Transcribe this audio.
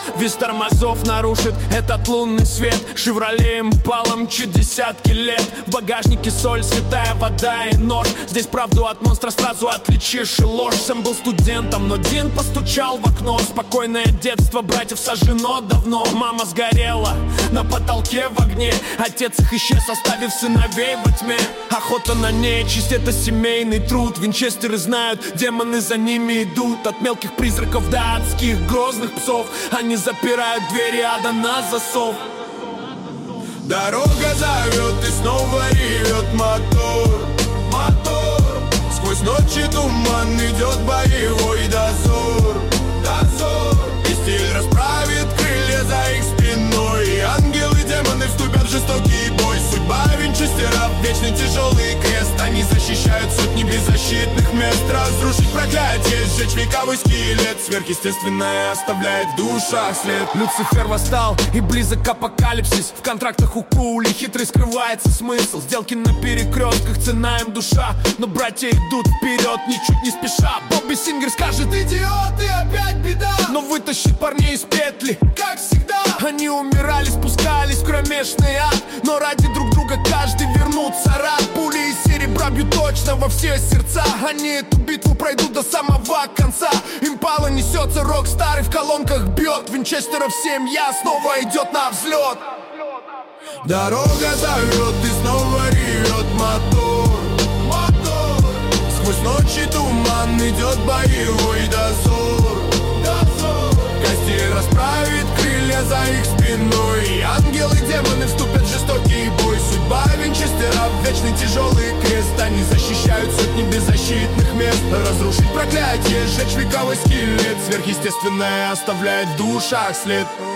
Вес тормозов нарушит этот лунный свет. «Шевроле Импала» мчит десятки лет. В багажнике соль, святая вода и нож. Здесь правду от монстра сразу отличишь и ложь. Сам был студентом, но Дин постучал в окно. Спокойное детство братьев сожжено давно. Мама сгорела на потолке в огне. Отец их исчез, оставив сыновей во тьме. Охота на нечисть — это семейный труд. Винчестеры знают, демоны за ними идут. От мелких призраков до адских грозных псов. Они запирают двери ада на засов. Дорога зовет и снова ревет мотор. Мотор. Сквозь ночи туман идет боевой дозор. Дозор. И стиль расправит крылья за их спиной. Ангелы и демоны вступят в жестокий бой. Судьба винчестеров — вечный тяжелый крест. Они защищают сотни беззащитных мест. Разрушить проклятие, сжечь вековой скелет. Сверхъестественное оставляет в душах след. Люцифер восстал и близок апокалипсис. В контрактах у Кули хитрый скрывается смысл. Сделки на перекрестках, цена им душа. Но братья идут вперед, ничуть не спеша. Бобби Сингер скажет: идиот, и опять беда. Но вытащит парней из петли, как всегда. Они умирали, спускались в кромешный ад. Но ради друг друга каждый вернутся рад. Пули из серебра бьют точно во все сердца. Они эту битву пройдут до самого конца. Импала несется, рок старый в колонках бьет. Винчестеров семья снова идет на взлет. Дорога зовет и снова ревет мотор. Мотор. Сквозь ночи туман идет боевой дозор. Дозор. Костей расправит крылья за их спиной. Ангелы и демоны вступят в жестокий бой. Судьба винчестеров — вечный тяжелый крест. Они защищают сотни беззащитных мест. Разрушить проклятие, сжечь вековой скелет. Сверхъестественное оставляет в душах след.